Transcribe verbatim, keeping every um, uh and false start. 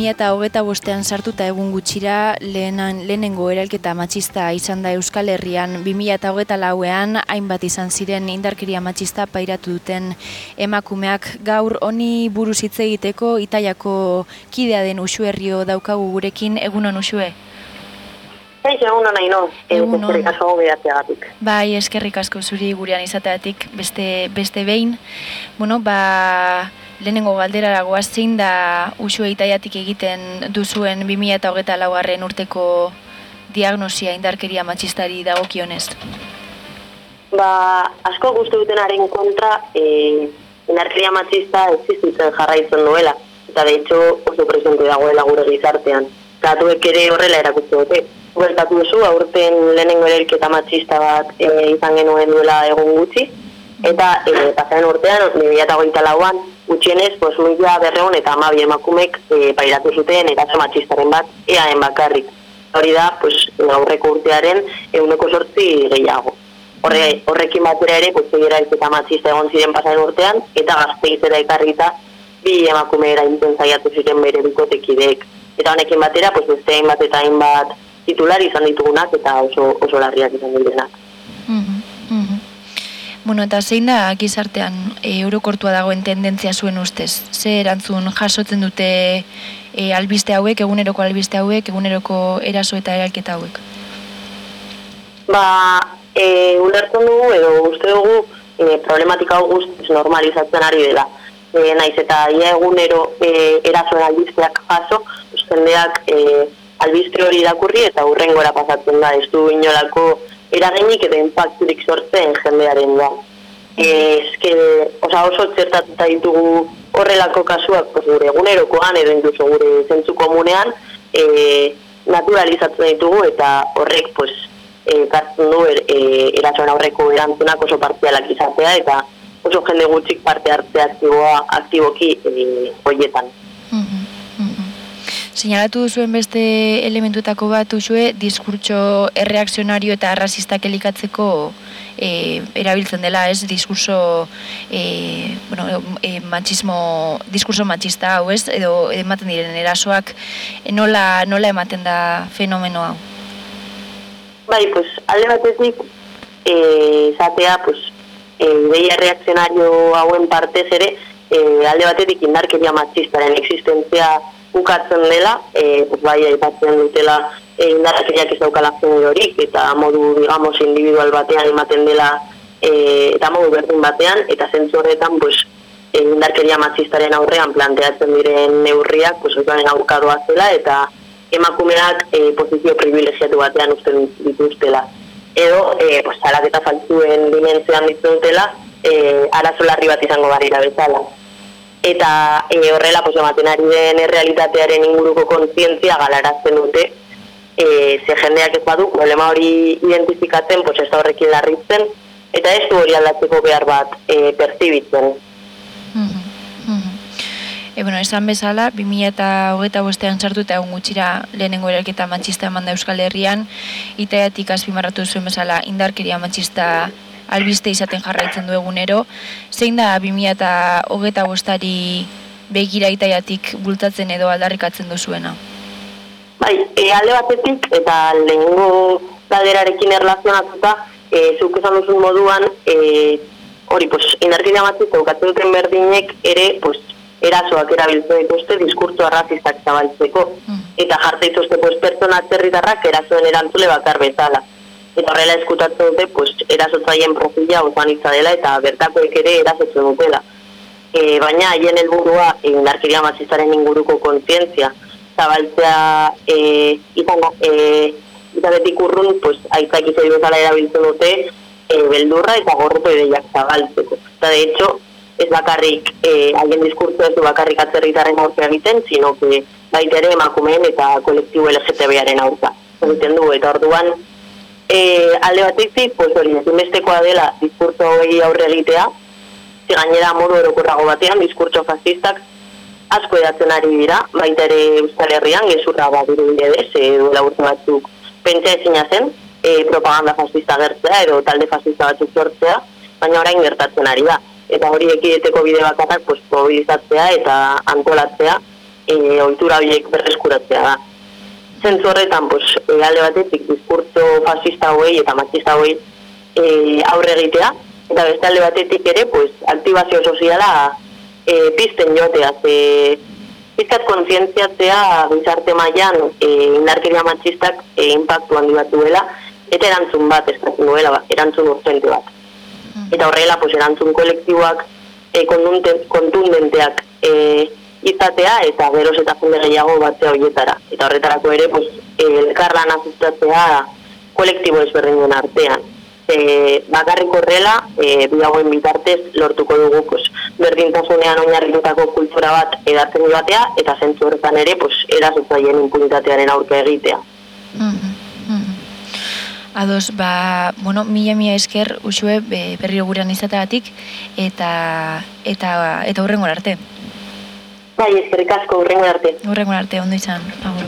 mila hogeita bostean sartuta egun gutxira lehenan, lehenengo eralketa matxista izan da Euskal Herrian. bi mila hogeita lauean hainbat izan ziren indarkeria matxista pairatu duten emakumeak. Gaur honi buruz hitz egiteko Itaiako kidea den Uxue Herrio daukagu gurekin. Egunon, Uxue? Eixo, egunon nahi no, eskerrik asko bidatzeagatik. Bai, eskerrik asko zuri gurean izateatik beste, beste behin. Bueno, ba, lehenengo galderara goaz, zein da Uxue Itaiatik egiten duzuen bi mila hogeita laugarren urteko diagnosia indarkeria matxistari dagokionez? Ba, asko guzti dutenaren kontra, e, indarkeria matxista existitzen jarraitzen duela, eta de hecho oso presente dagoela gure gizartean. Datuek ere horrela erakutsi dute. Bueltatu duzu, aurten lehenengo eralketa matxista bat e, izan genuen duela egun gutxi, eta e, pasaren urtean, bi mila hogeita lauan, gutxienez, pues, mila berreun eta hamabi emakumek e, pairatu zuten eraso matxistaren bat, eaen bakarrik. Hori da, pues, aurreko urtearen ehuneko zortzi gehiago. Horre, horrekin batera ere, pues, eralketa matxista egon ziren pasaren urtean, eta Gasteizera ekarrita bi emakume erailtzen saiatu ziren bere bikotekideek. Eta honekin batera, pues, beste hainbat eta hainbat titular izan ditugunak eta oso, oso larriak izan direnak. Mm-hmm, mm-hmm. Bueno, eta zein da gizartean e, orokortua dagoen tendentzia zuen ustez? Ze erantzun jasotzen dute e, albiste hauek, eguneroko albiste hauek, eguneroko eraso eta eralketa hauek? Ba, e, ulertzen dugu edo uste dugu e, problematika hau guztiz normalizatzen ari dela. E, naiz eta ia egunero e, erasoen albisteak jaso, jendeak e, albiste hori irakurri eta hurrengora pasatzen da, ez du inolako eraginik eta impacturik sortzen jendearen da. Ezke, osa oso txertatuta ditugu horrelako kasuak, pues, gure egunerokoan edo incluso gure zentzu komunean e, naturalizatzen ditugu eta horrek pues, e, kartzen du er, e, erasoen aurreko erantzunak oso partzialak izatea eta oso jende gutxik parte hartzea aktiboa, aktiboki e, horietan. Mm-hmm. Señalatu duzuen beste elementutako bat Uxue, diskurtso erreakzionario eta arrazistak elikatzeko e, erabiltzen dela, ez? Diskurso e, bueno, e, machismo, diskurso machista hau, ez? Edo ematen diren erasoak nola, nola ematen da fenomeno hau? Bai, pues, alde batetik e, zatea, pues, e, ideia reakzionario hauen partez ere, e, alde batetik indarkeria machistaren existentzia ukatzen dela, e, pues, bai, aipatzen dutela e, indarkeriak ez daukala generorik eta modu, digamos, individual batean ematen dela e, eta modu berdin batean, eta zentzu horretan, pues, e, indarkeria machistaren aurrean planteatzen diren neurriak, pues, oizaren aurkadoa zela eta emakumeak e, posizio privilegiatu batean usten dituztela. Edo, e, pues, salaketa faltzuen dimentzean dituztela, e, arazo larri bat izango barira bezala. Eta e, horrela, pues, ematen ari den errealitatearen inguruko kontzientzia galarazten dute, e, ze jendeak ez badu problema hori identifikatzen, pues, ez da horrekin larritzen, eta ez du hori aldatzeko behar bat e, perzibitzen. Mm-hmm. Mm-hmm. E, bueno, esan bezala, bi mila hogeita bostean sartu eta egun gutxira lehenengo eralketa matxista eman da Euskal Herrian, Itaiatik azpimarratu zuen bezala indarkeria matxista albiste izaten jarraitzen du egunero. Zein da bi mila hogeita bostari begira Itaiatik bultatzen edo aldarrikatzen duzuena? Bai, e, alde batetik eta lehenengo galderarekin erlazionatuta, e, zuk esan duzun moduan, e, hori, pues, indarkeria matxista ukatzen duten berdinek ere, pues, erasoak erabiltzen dituzte diskurtso arrazistak zabaltzeko, mm. eta jartzen dituzte, pues, pertsona atzerritarrak erasoen erantzule bakar bezala. Eta horrela eskutatzen dute, pues, erasotzaien profila osanitza dela eta bertakoek ere erasotzen dutela. E, baina haien helburua indarkeria matxistaren inguruko kontzientzia zabaltzea e, izango e, izatetik urrun, pues, aitzak izai bezala erabiltzen dute e, beldurra eta gorroto ideiak zabaltzeko. Eta de hecho, ez bakarrik e, haien diskurtso ez du bakarrik atzerritarren aurka egiten, sino que baita ere emakumeen eta kolektibo L G T B-aren aurka egiten du, eta orduan E, alde batetik, pues, hori, ezinbestekoa dela diskurtso hori aurre egitea, ze gainera modu orokorrago batean, diskurtso fascistak asko edatzen ari dira, baita ere Euskal Herrian, gezurra bat dirudidez, e, duela urte batzuk pentsa ezina zen, e, propaganda fascista gertzea edo talde fascista batzuk sortzea, baina orain gertatzen ari da. Eta hori ekideteko bide bakarrak, pues, mobilizatzea eta antolatzea, e, ohitura horiek berreskuratzea da. Zentzu horretan, pues, e, alde batetik diskurtso fascista hauei eta machista hauei e, aurre egitea, eta beste alde batetik ere, pues, aktibazio soziala e, pizten joatea, ze pizkat kontzientziatzea gizarte mailan e, indarkeria machistak e, impactu handi bat duela, eta erantzun bat eskatzen duela, erantzun urgente bat. Eta horrela, pues, erantzun kolektiboak e, kontundenteak e, izatea eta geroz eta jende gehiago batzea horietara. Eta horretarako ere, pues, elkarlana sustatzea kolektibo ezberdinen artean. E, bakarrik horrela, e, bidagoen bitartez lortuko dugu pues, berdintasunean oinarritutako kultura bat edatzen batea, eta zentzu horretan ere pues, erasotzaien impunitatearen aurka egitea. Mm-hmm. Mm-hmm. Ados, ba, bueno, mila mila esker usue berri gurean izateagatik eta eta eta hurrengo arte. Bai, eskerrik asko, hurrengo arte. Hurrengo arte, ondo izan. Agur.